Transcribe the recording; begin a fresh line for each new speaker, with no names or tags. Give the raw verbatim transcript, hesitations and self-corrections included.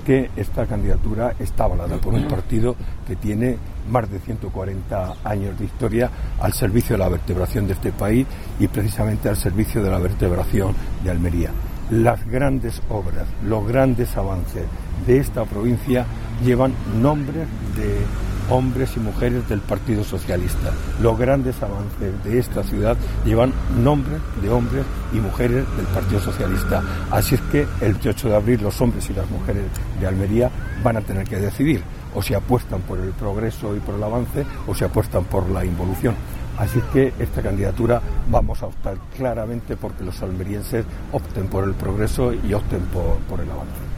que esta candidatura está avalada por un partido que tiene más de ciento cuarenta años de historia al servicio de la vertebración de este país y precisamente al servicio de la vertebración de Almería. Las grandes obras, los grandes avances de esta provincia llevan nombres de hombres y mujeres del Partido Socialista. Los grandes avances de esta ciudad llevan nombres de hombres y mujeres del Partido Socialista. Así es que el veintiocho de abril los hombres y las mujeres de Almería van a tener que decidir o si apuestan por el progreso y por el avance o si apuestan por la involución. Así es que esta candidatura vamos a optar claramente porque los almerienses opten por el progreso y opten por, por el avance.